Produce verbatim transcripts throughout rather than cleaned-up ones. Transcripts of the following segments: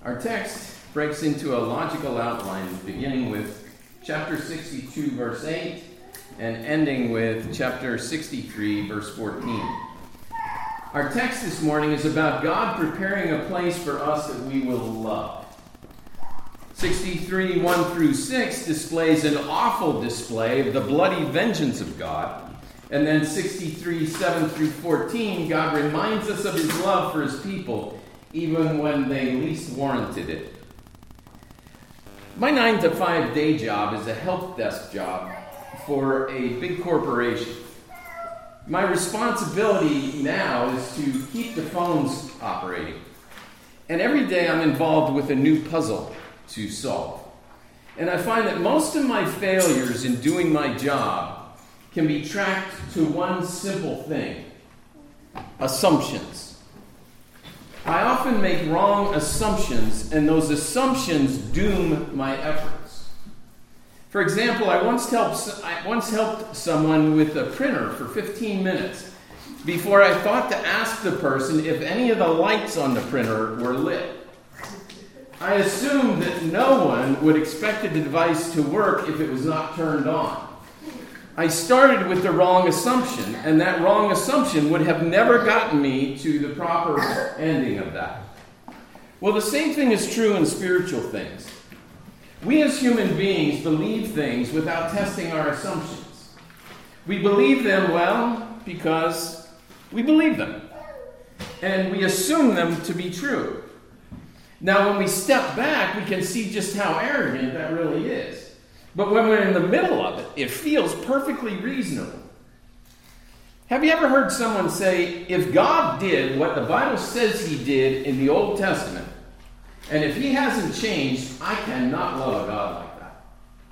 Our text breaks into a logical outline, beginning with chapter sixty-two, verse eight, and ending with chapter sixty-three, verse fourteen. Our text this morning is about God preparing a place for us that we will love. sixty-three, one through six displays an awful display of the bloody vengeance of God. And then sixty-three, seven through fourteen, God reminds us of his love for his people, even when they least warranted it. My nine to five day job is a help desk job for a big corporation. My responsibility now is to keep the phones operating. And every day I'm involved with a new puzzle to solve. And I find that most of my failures in doing my job can be tracked to one simple thing: assumptions. I often make wrong assumptions, and those assumptions doom my efforts. For example, I once helped, I once helped someone with a printer for fifteen minutes before I thought to ask the person if any of the lights on the printer were lit. I assumed that no one would expect the device to work if it was not turned on. I started with the wrong assumption, and that wrong assumption would have never gotten me to the proper ending of that. Well, the same thing is true in spiritual things. We as human beings believe things without testing our assumptions. We believe them, well, because we believe them, and we assume them to be true. Now, when we step back, we can see just how arrogant that really is. But when we're in the middle of it, it feels perfectly reasonable. Have you ever heard someone say, if God did what the Bible says he did in the Old Testament, and if he hasn't changed, I cannot love a God like that?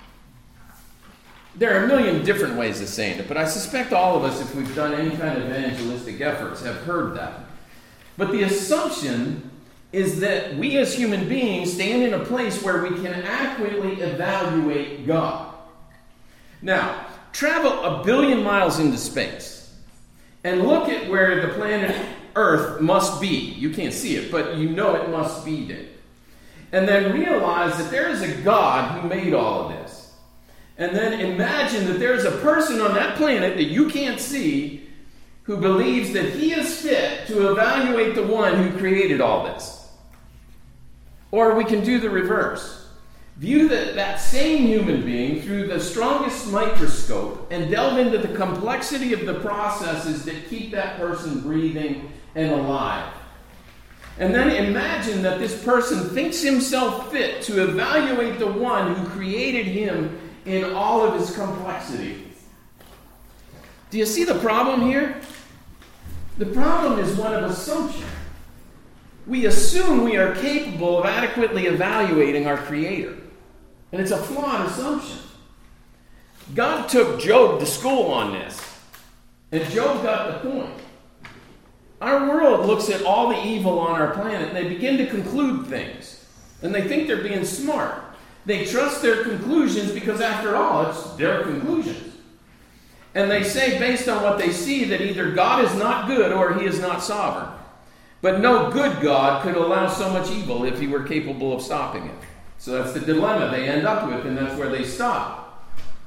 There are a million different ways of saying it, but I suspect all of us, if we've done any kind of evangelistic efforts, have heard that. But the assumption is that we as human beings stand in a place where we can adequately evaluate God. Now, travel a billion miles into space and look at where the planet Earth must be. You can't see it, but you know it must be there. And then realize that there is a God who made all of this. And then imagine that there is a person on that planet that you can't see who believes that he is fit to evaluate the one who created all this. Or we can do the reverse. View that, that same human being through the strongest microscope and delve into the complexity of the processes that keep that person breathing and alive. And then imagine that this person thinks himself fit to evaluate the one who created him in all of his complexity. Do you see the problem here? The problem is one of assumption. We assume we are capable of adequately evaluating our Creator. And it's a flawed assumption. God took Job to school on this. And Job got the point. Our world looks at all the evil on our planet and they begin to conclude things. And they think they're being smart. They trust their conclusions because, after all, it's their conclusions. And they say, based on what they see, that either God is not good or he is not sovereign. But no good God could allow so much evil if he were capable of stopping it. So that's the dilemma they end up with, and that's where they stop.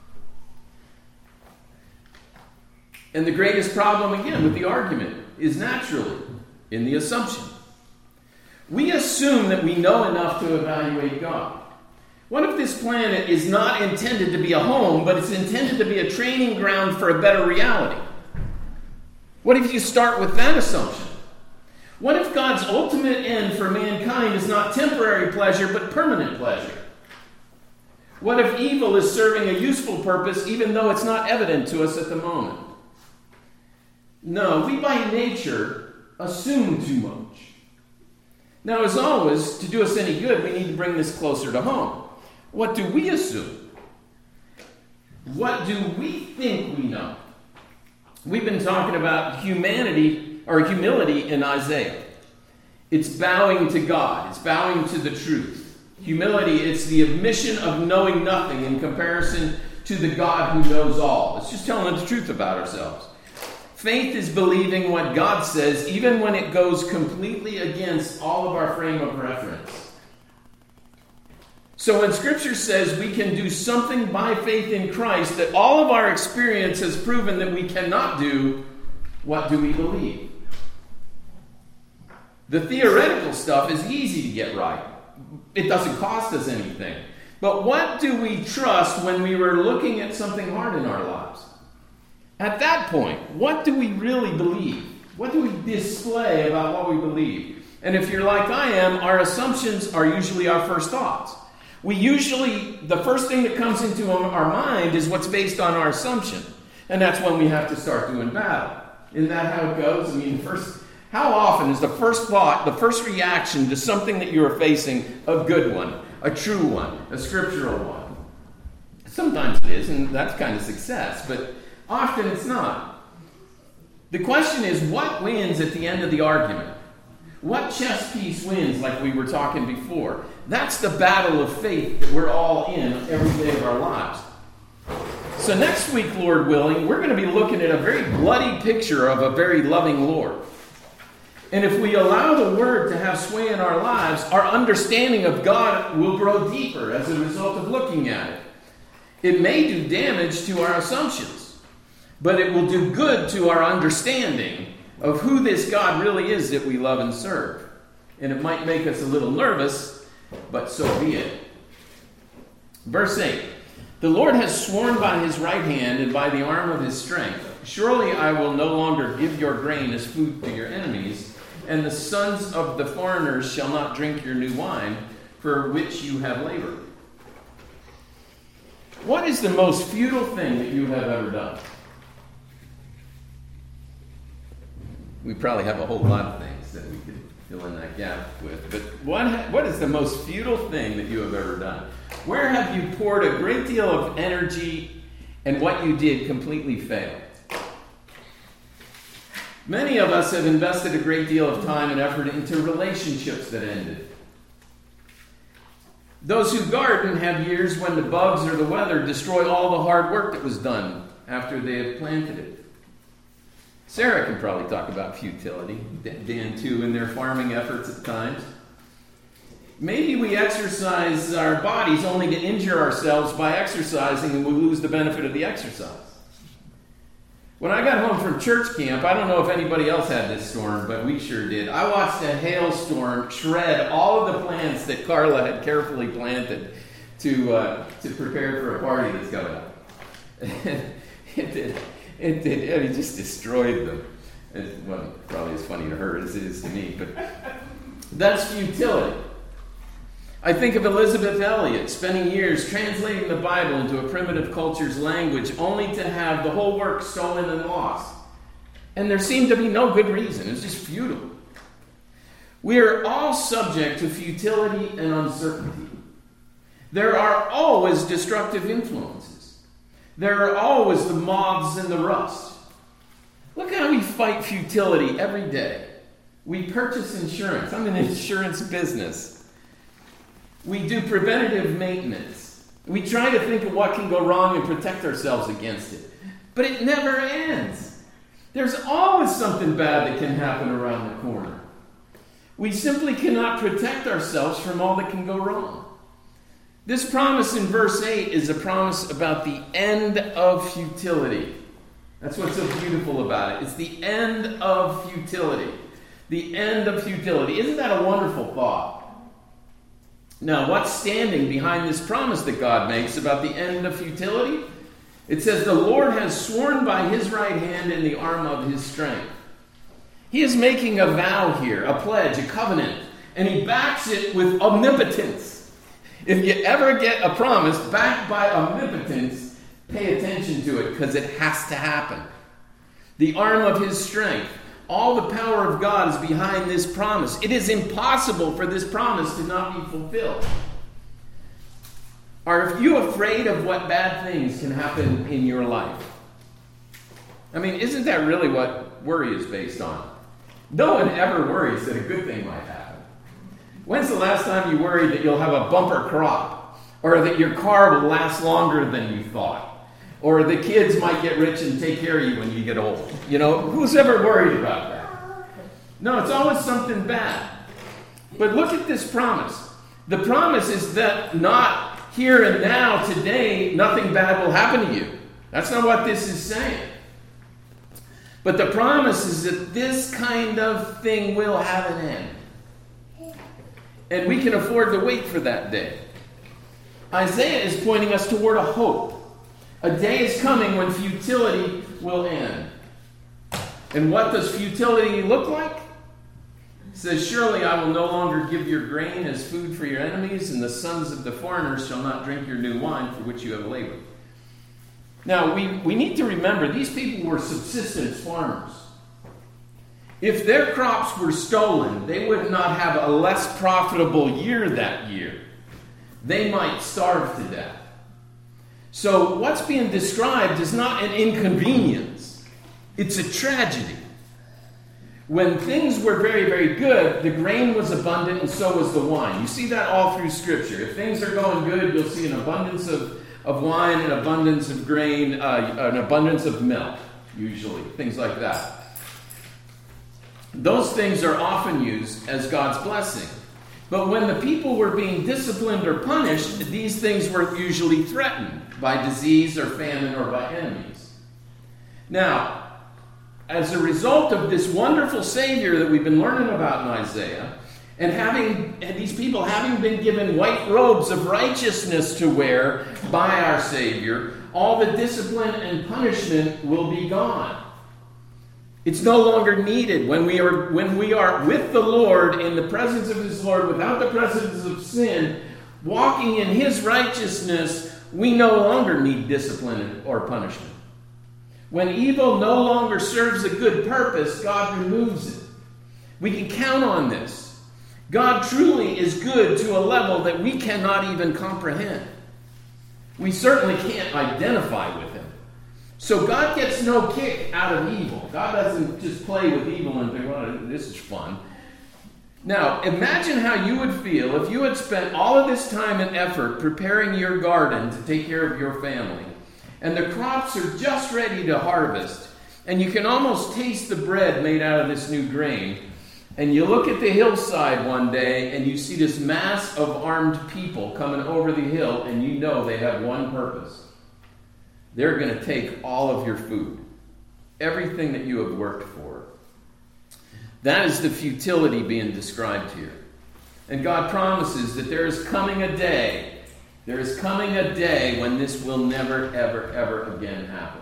And the greatest problem, again, with the argument is naturally in the assumption. We assume that we know enough to evaluate God. What if this planet is not intended to be a home, but it's intended to be a training ground for a better reality? What if you start with that assumption? What if God's ultimate end for mankind is not temporary pleasure, but permanent pleasure? What if evil is serving a useful purpose, even though it's not evident to us at the moment? No, we by nature assume too much. Now, as always, to do us any good, we need to bring this closer to home. What do we assume? What do we think we know? We've been talking about humanity or humility in Isaiah. It's bowing to God. It's bowing to the truth. Humility, it's the admission of knowing nothing in comparison to the God who knows all. It's just telling the truth about ourselves. Faith is believing what God says, even when it goes completely against all of our frame of reference. So when Scripture says we can do something by faith in Christ that all of our experience has proven that we cannot do, what do we believe? The theoretical stuff is easy to get right. It doesn't cost us anything. But what do we trust when we were looking at something hard in our lives? At that point, what do we really believe? What do we display about what we believe? And if you're like I am, our assumptions are usually our first thoughts. We usually, the first thing that comes into our mind is what's based on our assumption. And that's when we have to start doing battle. Isn't that how it goes? I mean, first, how often is the first thought, the first reaction to something that you are facing a good one, a true one, a scriptural one? Sometimes it is, and that's kind of success, but often it's not. The question is, what wins at the end of the argument? What chess piece wins, like we were talking before? That's the battle of faith that we're all in every day of our lives. So next week, Lord willing, we're going to be looking at a very bloody picture of a very loving Lord. And if we allow the Word to have sway in our lives, our understanding of God will grow deeper as a result of looking at it. It may do damage to our assumptions, but it will do good to our understanding of who this God really is that we love and serve. And it might make us a little nervous, but so be it. Verse eight. The Lord has sworn by his right hand and by the arm of his strength, surely I will no longer give your grain as food to your enemies, and the sons of the foreigners shall not drink your new wine, for which you have labored. What is the most futile thing that you have ever done? We probably have a whole lot of things that we could fill in that gap with. But what, what is the most futile thing that you have ever done? Where have you poured a great deal of energy and what you did completely failed? Many of us have invested a great deal of time and effort into relationships that ended. Those who garden have years when the bugs or the weather destroy all the hard work that was done after they have planted it. Sarah can probably talk about futility. Dan, too, in their farming efforts at times. Maybe we exercise our bodies only to injure ourselves by exercising, and we lose the benefit of the exercise. When I got home from church camp, I don't know if anybody else had this storm, but we sure did. I watched a hailstorm shred all of the plants that Carla had carefully planted to uh, to prepare for a party that's coming up. it did. It did. It just destroyed them. It wasn't probably as funny to her as it is to me, but that's futility. I think of Elizabeth Elliot spending years translating the Bible into a primitive culture's language only to have the whole work stolen and lost. And there seemed to be no good reason. It was just futile. We are all subject to futility and uncertainty. There are always destructive influences. There are always the moths and the rust. Look how we fight futility every day. We purchase insurance. I'm in the insurance business. We do preventative maintenance. We try to think of what can go wrong and protect ourselves against it. But it never ends. There's always something bad that can happen around the corner. We simply cannot protect ourselves from all that can go wrong. This promise in verse eight is a promise about the end of futility. That's what's so beautiful about it. It's the end of futility. The end of futility. Isn't that a wonderful thought? Now, what's standing behind this promise that God makes about the end of futility? It says, the Lord has sworn by his right hand in the arm of his strength. He is making a vow here, a pledge, a covenant, and he backs it with omnipotence. If you ever get a promise backed by omnipotence, pay attention to it because it has to happen. The arm of his strength. All the power of God is behind this promise. It is impossible for this promise to not be fulfilled. Are you afraid of what bad things can happen in your life? I mean, isn't that really what worry is based on? No one ever worries that a good thing might happen. When's the last time you worried that you'll have a bumper crop? Or that your car will last longer than you thought? Or the kids might get rich and take care of you when you get old. You know, who's ever worried about that? No, it's always something bad. But look at this promise. The promise is that not here and now, today, nothing bad will happen to you. That's not what this is saying. But the promise is that this kind of thing will have an end. And we can afford to wait for that day. Isaiah is pointing us toward a hope. A day is coming when futility will end. And what does futility look like? It says, surely I will no longer give your grain as food for your enemies, and the sons of the foreigners shall not drink your new wine for which you have labored. Now, we, we need to remember, these people were subsistence farmers. If their crops were stolen, they would not have a less profitable year that year. They might starve to death. So what's being described is not an inconvenience. It's a tragedy. When things were very, very good, the grain was abundant and so was the wine. You see that all through Scripture. If things are going good, you'll see an abundance of, of wine, an abundance of grain, uh, an abundance of milk, usually. Things like that. Those things are often used as God's blessing. But when the people were being disciplined or punished, these things were usually threatened by disease or famine or by enemies. Now, as a result of this wonderful Savior that we've been learning about in Isaiah, and having and these people having been given white robes of righteousness to wear by our Savior, all the discipline and punishment will be gone. It's no longer needed. When we are when we are with the Lord, in the presence of His Lord, without the presence of sin, walking in His righteousness, we no longer need discipline or punishment. When evil no longer serves a good purpose, God removes it. We can count on this. God truly is good to a level that we cannot even comprehend. We certainly can't identify with Him. So God gets no kick out of evil. God doesn't just play with evil and think, well, this is fun. Now, imagine how you would feel if you had spent all of this time and effort preparing your garden to take care of your family, and the crops are just ready to harvest, and you can almost taste the bread made out of this new grain, and you look at the hillside one day, and you see this mass of armed people coming over the hill, and you know they have one purpose. They're going to take all of your food, everything that you have worked for. That is the futility being described here. And God promises that there is coming a day, there is coming a day when this will never, ever, ever again happen.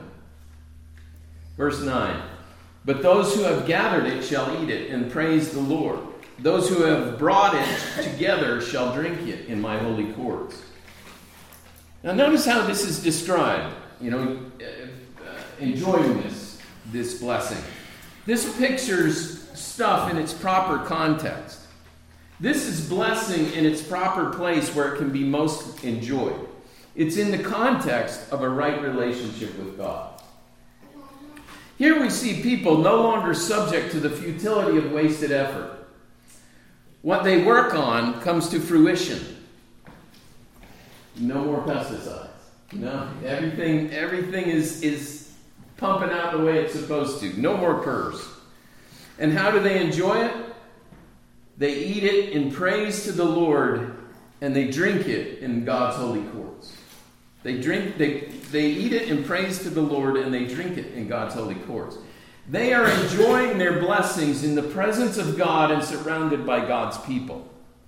Verse nine, but those who have gathered it shall eat it and praise the Lord. Those who have brought it together shall drink it in my holy courts. Now notice how this is described. You know, uh, enjoying this, this blessing. This pictures stuff in its proper context. This is blessing in its proper place where it can be most enjoyed. It's in the context of a right relationship with God. Here we see people no longer subject to the futility of wasted effort. What they work on comes to fruition. No more pesticides. No, everything everything is, is pumping out the way it's supposed to. No more curves. And how do they enjoy it? They eat it in praise to the Lord, and they drink it in God's holy courts. They drink they they eat it in praise to the Lord, and they drink it in God's holy courts. They are enjoying their blessings in the presence of God and surrounded by God's people.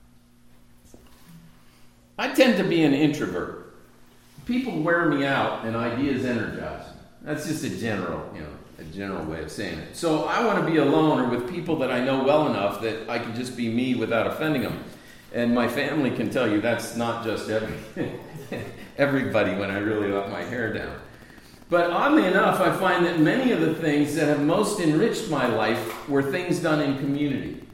I tend to be an introvert. People wear me out and ideas energize me. That's just a general, you know, a general way of saying it. So I want to be alone or with people that I know well enough that I can just be me without offending them. And my family can tell you that's not just every, everybody when I really let my hair down. But oddly enough, I find that many of the things that have most enriched my life were things done in community.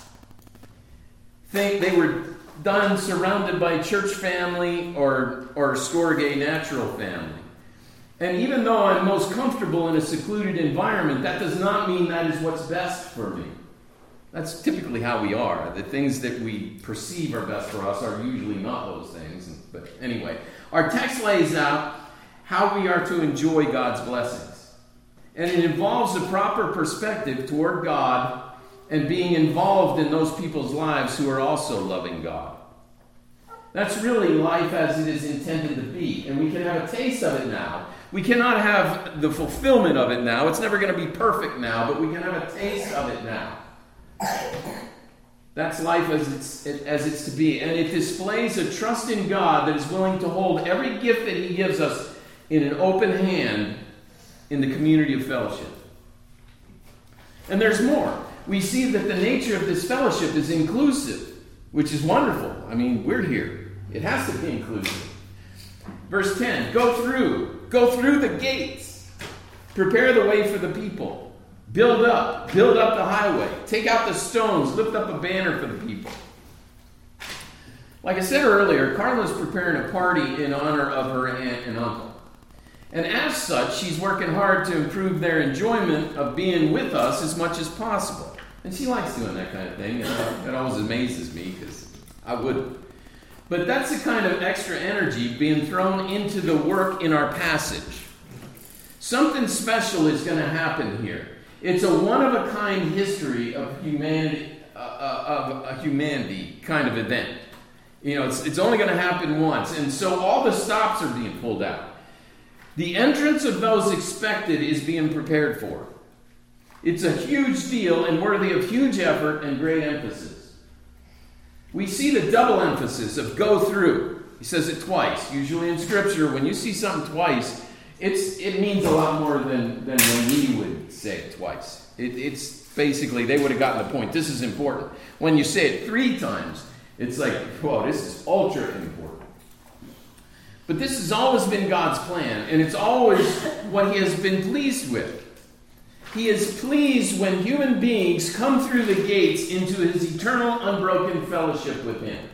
Think they were done surrounded by church family or, or Storge natural family. And even though I'm most comfortable in a secluded environment, that does not mean that is what's best for me. That's typically how we are. The things that we perceive are best for us are usually not those things. But anyway, our text lays out how we are to enjoy God's blessings. And it involves a proper perspective toward God and being involved in those people's lives who are also loving God. That's really life as it is intended to be. And we can have a taste of it now. We cannot have the fulfillment of it now. It's never going to be perfect now, but we can have a taste of it now. That's life as it's, as it's to be. And it displays a trust in God that is willing to hold every gift that He gives us in an open hand in the community of fellowship. And there's more. We see that the nature of this fellowship is inclusive, which is wonderful. I mean, we're here. It has to be inclusive. Verse ten, go through. Go through the gates. Prepare the way for the people. Build up. Build up the highway. Take out the stones. Lift up a banner for the people. Like I said earlier, Carla's preparing a party in honor of her aunt and uncle. And as such, she's working hard to improve their enjoyment of being with us as much as possible. And she likes doing that kind of thing. And it always amazes me because I wouldn't. But that's the kind of extra energy being thrown into the work in our passage. Something special is going to happen here. It's a one-of-a-kind history of humanity, uh, of a humanity kind of event. You know, it's, it's only going to happen once. And so all the stops are being pulled out. The entrance of those expected is being prepared for. It's a huge deal and worthy of huge effort and great emphasis. We see the double emphasis of go through. He says it twice. Usually in Scripture, when you see something twice, it's it means a lot more than, than when we would say it twice. It, it's basically, they would have gotten the point. This is important. When you say it three times, it's like, whoa, this is ultra important. But this has always been God's plan, and it's always what He has been pleased with. He is pleased when human beings come through the gates into His eternal, unbroken fellowship with Him.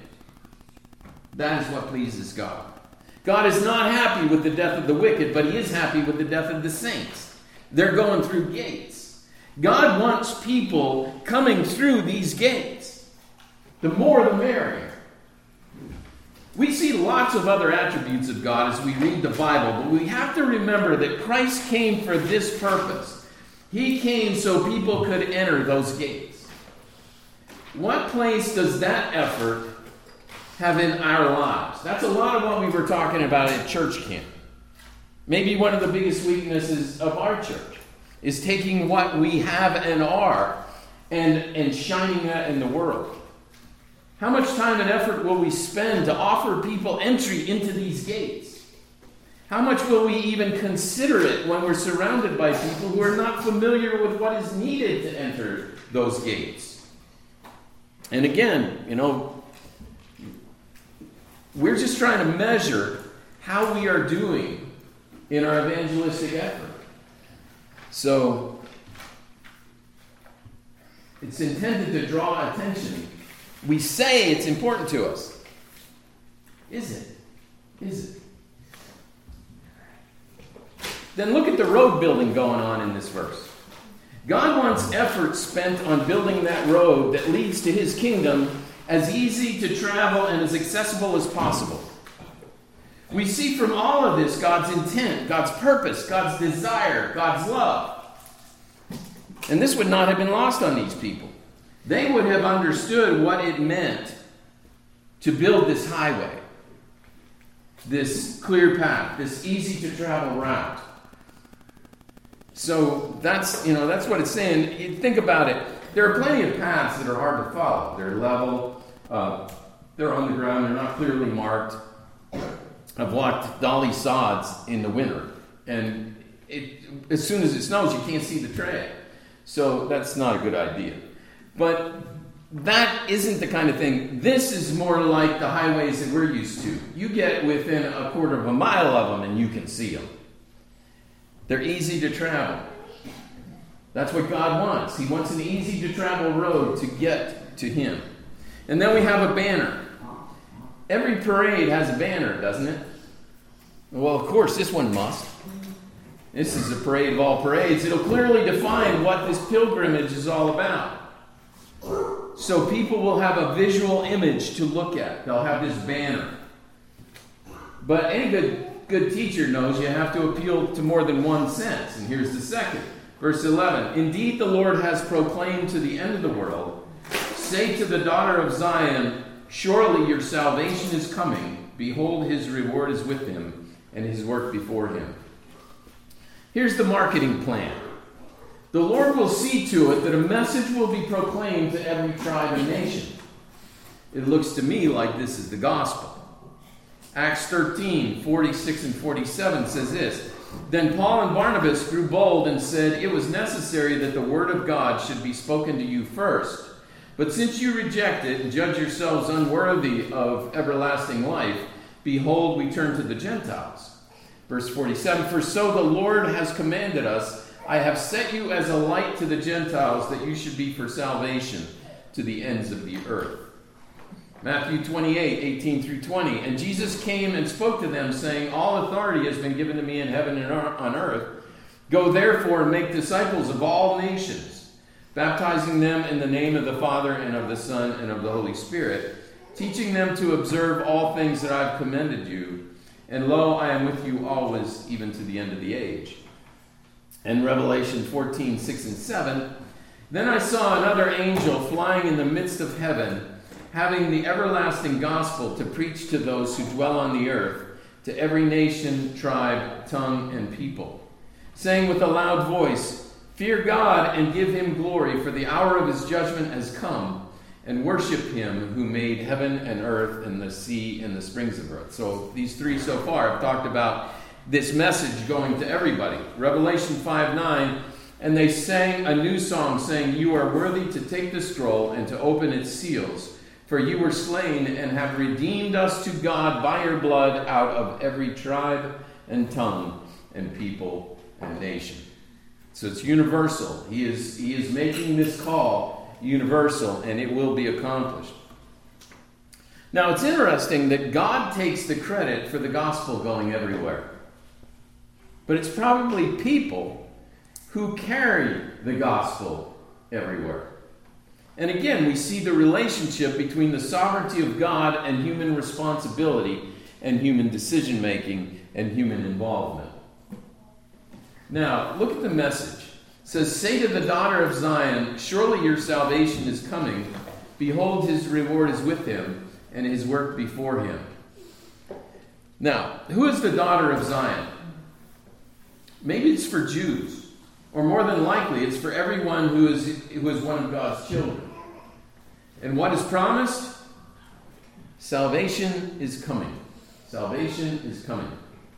That is what pleases God. God is not happy with the death of the wicked, but He is happy with the death of the saints. They're going through gates. God wants people coming through these gates. The more, the merrier. We see lots of other attributes of God as we read the Bible, but we have to remember that Christ came for this purpose. He came so people could enter those gates. What place does that effort have in our lives? That's a lot of what we were talking about at church camp. Maybe one of the biggest weaknesses of our church is taking what we have and are and, and shining that in the world. How much time and effort will we spend to offer people entry into these gates? How much will we even consider it when we're surrounded by people who are not familiar with what is needed to enter those gates? And again, you know, we're just trying to measure how we are doing in our evangelistic effort. So, it's intended to draw attention. We say it's important to us. Is it? Is it? Then look at the road building going on in this verse. God wants effort spent on building that road that leads to His kingdom as easy to travel and as accessible as possible. We see from all of this God's intent, God's purpose, God's desire, God's love. And this would not have been lost on these people. They would have understood what it meant to build this highway, this clear path, this easy to travel route. So that's, you know, that's what it's saying. You think about it. There are plenty of paths that are hard to follow. They're level. Uh, they're on the ground. They're not clearly marked. I've walked dolly sods in the winter, and it, as soon as it snows, you can't see the trail. So that's not a good idea. But that isn't the kind of thing. This is more like the highways that we're used to. You get within a quarter of a mile of them, and you can see them. They're easy to travel. That's what God wants. He wants an easy-to-travel road to get to Him. And then we have a banner. Every parade has a banner, doesn't it? Well, of course, this one must. This is a parade of all parades. It'll clearly define what this pilgrimage is all about. So people will have a visual image to look at. They'll have this banner. But any good good teacher knows you have to appeal to more than one sense. And here's the second. Verse eleven. Indeed, the Lord has proclaimed to the end of the world, say to the daughter of Zion, surely your salvation is coming. Behold, his reward is with him, and his work before him. Here's the marketing plan. The Lord will see to it that a message will be proclaimed to every tribe and nation. It looks to me like this is the gospel. Acts thirteen, forty-six and forty-seven says this. Then Paul and Barnabas grew bold and said, it was necessary that the word of God should be spoken to you first. But since you reject it and judge yourselves unworthy of everlasting life, behold, we turn to the Gentiles. Verse forty-seven, for so the Lord has commanded us, I have set you as a light to the Gentiles, that you should be for salvation to the ends of the earth. Matthew twenty-eight, eighteen through twenty. And Jesus came and spoke to them, saying, all authority has been given to me in heaven and on earth. Go therefore and make disciples of all nations, baptizing them in the name of the Father and of the Son and of the Holy Spirit, teaching them to observe all things that I have commanded you. And lo, I am with you always, even to the end of the age. And Revelation fourteen, six and seven. Then I saw another angel flying in the midst of heaven, having the everlasting gospel to preach to those who dwell on the earth, to every nation, tribe, tongue, and people, saying with a loud voice, fear God and give him glory, for the hour of his judgment has come, and worship him who made heaven and earth and the sea and the springs of earth. So these three so far have talked about this message going to everybody. Revelation five nine, and they sang a new song, saying, you are worthy to take the scroll and to open its seals. For you were slain and have redeemed us to God by your blood out of every tribe and tongue and people and nation. So it's universal. He is, he is making this call universal, and it will be accomplished. Now, it's interesting that God takes the credit for the gospel going everywhere. But it's probably people who carry the gospel everywhere. And again, we see the relationship between the sovereignty of God and human responsibility and human decision-making and human involvement. Now, look at the message. It says, say to the daughter of Zion, surely your salvation is coming. Behold, his reward is with him, and his work before him. Now, who is the daughter of Zion? Maybe it's for Jews, or more than likely, it's for everyone who is, who is one of God's children. And what is promised? Salvation is coming. Salvation is coming.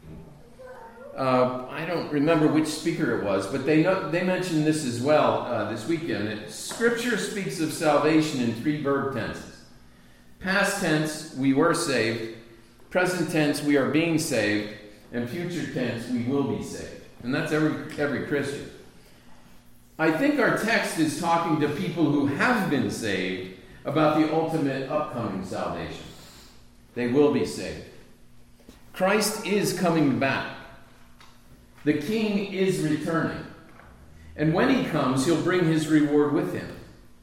Uh, I don't remember which speaker it was, but they know, they mentioned this as well uh, this weekend. It, Scripture speaks of salvation in three verb tenses. Past tense, we were saved. Present tense, we are being saved. And future tense, we will be saved. And that's every every Christian. I think our text is talking to people who have been saved about the ultimate upcoming salvation. They will be saved. Christ is coming back. The King is returning. And when he comes, he'll bring his reward with him.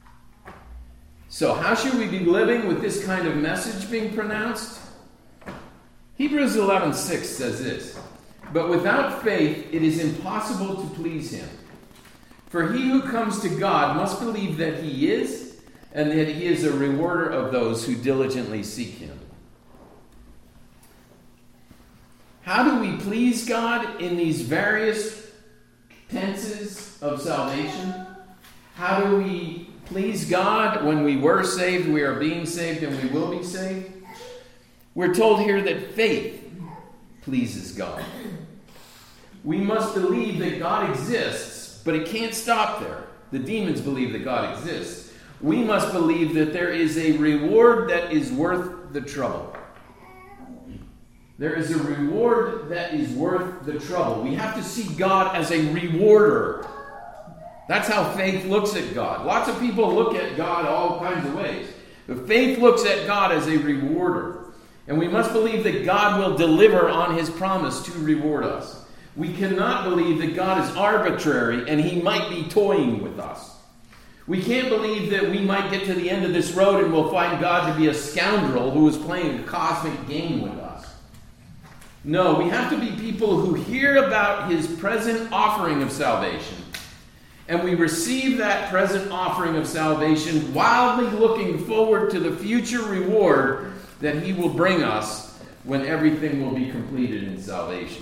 So how should we be living with this kind of message being pronounced? Hebrews eleven six says this, but without faith it is impossible to please him. For he who comes to God must believe that he is, and that he is a rewarder of those who diligently seek him. How do we please God in these various tenses of salvation? How do we please God when we were saved, we are being saved, and we will be saved? We're told here that faith pleases God. We must believe that God exists, but it can't stop there. The demons believe that God exists. We must believe that there is a reward that is worth the trouble. There is a reward that is worth the trouble. We have to see God as a rewarder. That's how faith looks at God. Lots of people look at God all kinds of ways. But faith looks at God as a rewarder. And we must believe that God will deliver on his promise to reward us. We cannot believe that God is arbitrary and he might be toying with us. We can't believe that we might get to the end of this road and we'll find God to be a scoundrel who is playing a cosmic game with us. No, we have to be people who hear about his present offering of salvation And we receive that present offering of salvation, wildly looking forward to the future reward that he will bring us when everything will be completed in salvation.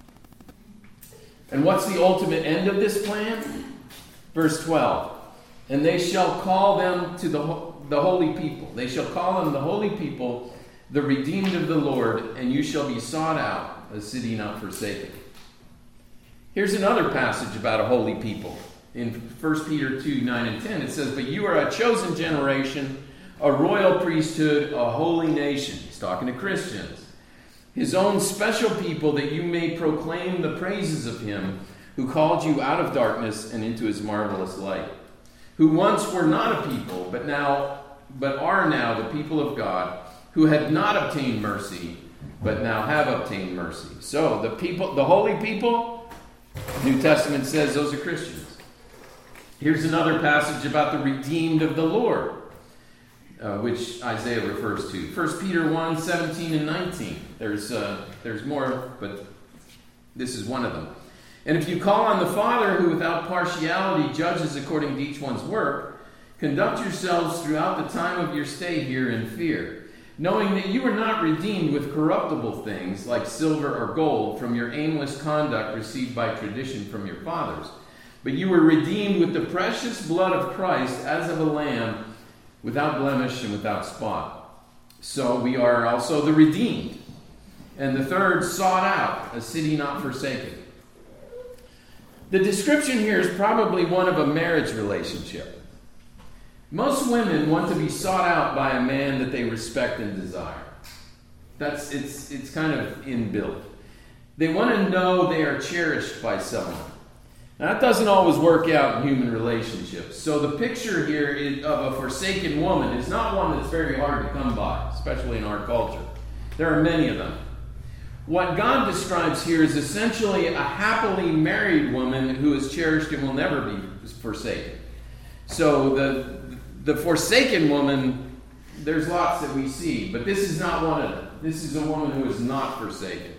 And what's the ultimate end of this plan? Verse twelve. And they shall call them to the, the holy people. They shall call them the holy people, the redeemed of the Lord, and you shall be sought out, a city not forsaken. Here's another passage about a holy people. In First Peter two, nine and ten, it says, but you are a chosen generation, a royal priesthood, a holy nation. He's talking to Christians. His own special people, that you may proclaim the praises of him who called you out of darkness and into his marvelous light. Who once were not a people, but now, but are now the people of God, who had not obtained mercy, but now have obtained mercy. So the people, the holy people, New Testament says those are Christians. Here's another passage about the redeemed of the Lord, uh, which Isaiah refers to. First Peter one, seventeen and nineteen. There's uh, there's more, but this is one of them. And if you call on the Father, who without partiality judges according to each one's work, conduct yourselves throughout the time of your stay here in fear, knowing that you are not redeemed with corruptible things like silver or gold from your aimless conduct received by tradition from your fathers, but you were redeemed with the precious blood of Christ as of a lamb, without blemish and without spot. So we are also the redeemed. And the third, sought out, a city not forsaken. The description here is probably one of a marriage relationship. Most women want to be sought out by a man that they respect and desire. That's it's it's kind of inbuilt. They want to know they are cherished by someone. Now, that doesn't always work out in human relationships. So the picture here is of a forsaken woman is not one that's very hard to come by, especially in our culture. There are many of them. What God describes here is essentially a happily married woman who is cherished and will never be forsaken. So the the forsaken woman, there's lots that we see, but this is not one of them. This is a woman who is not forsaken.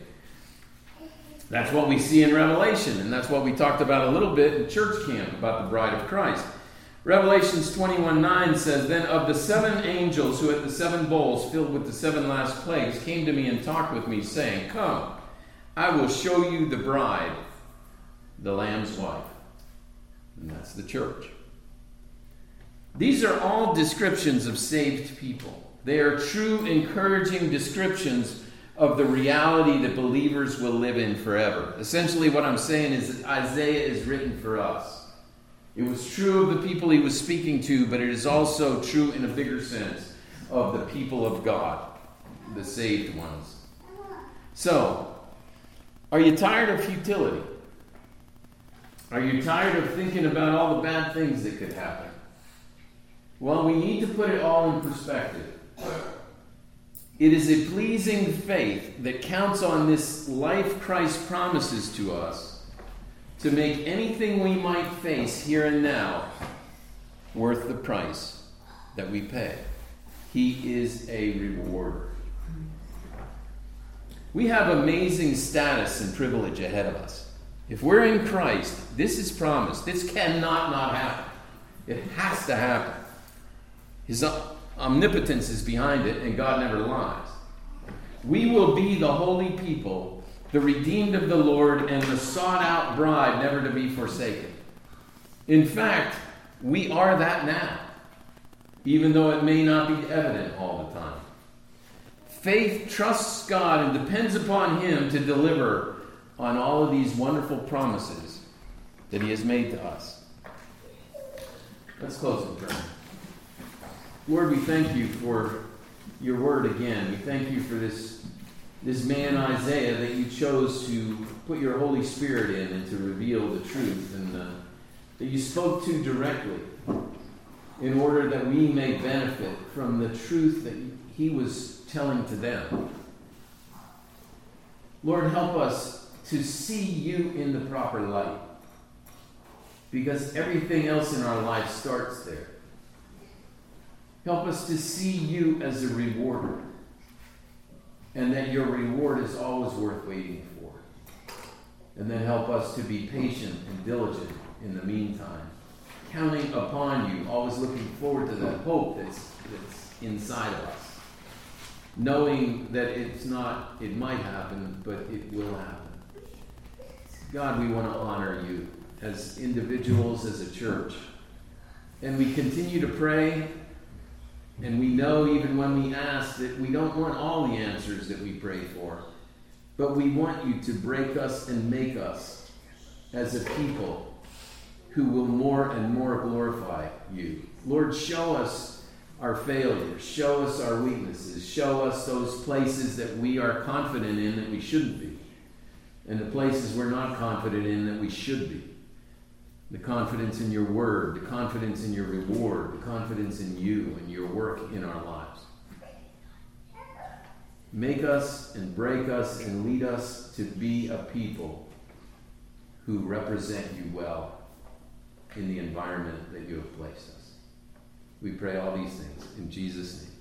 That's what we see in Revelation, and that's what we talked about a little bit in church camp about the bride of Christ. Revelations twenty-one nine says, then of the seven angels who had the seven bowls filled with the seven last plagues came to me and talked with me, saying, come, I will show you the bride, the Lamb's wife. And that's the church. These are all descriptions of saved people. They are true, encouraging descriptions of the reality that believers will live in forever. Essentially what I'm saying is that Isaiah is written for us. It was true of the people he was speaking to, but it is also true in a bigger sense of the people of God, the saved ones. So, are you tired of futility? Are you tired of thinking about all the bad things that could happen? Well, we need to put it all in perspective. It is a pleasing faith that counts on this life Christ promises to us to make anything we might face here and now worth the price that we pay. He is a rewarder. We have amazing status and privilege ahead of us. If we're in Christ, this is promised. This cannot not happen. It has to happen. His omnipotence is behind it, and God never lies. We will be the holy people, the redeemed of the Lord, and the sought-out bride, never to be forsaken. In fact, we are that now, even though it may not be evident all the time. Faith trusts God and depends upon Him to deliver on all of these wonderful promises that He has made to us. Let's close in prayer. Lord, we thank you for your word again. We thank you for this, this man Isaiah that you chose to put your Holy Spirit in and to reveal the truth, and uh, that you spoke to directly in order that we may benefit from the truth that he was telling to them. Lord, help us to see you in the proper light, because everything else in our life starts there. Help us to see you as a rewarder, and that your reward is always worth waiting for. And then help us to be patient and diligent in the meantime, counting upon you, always looking forward to that hope that's, that's inside of us, knowing that it's not, it might happen, but it will happen. God, we want to honor you as individuals, as a church. And we continue to pray, and we know even when we ask that we don't want all the answers that we pray for, but we want you to break us and make us as a people who will more and more glorify you. Lord, show us our failures. Show us our weaknesses. Show us those places that we are confident in that we shouldn't be, and the places we're not confident in that we should be. The confidence in your word, the confidence in your reward, the confidence in you and your work in our lives. Make us and break us and lead us to be a people who represent you well in the environment that you have placed us. We pray all these things in Jesus' name.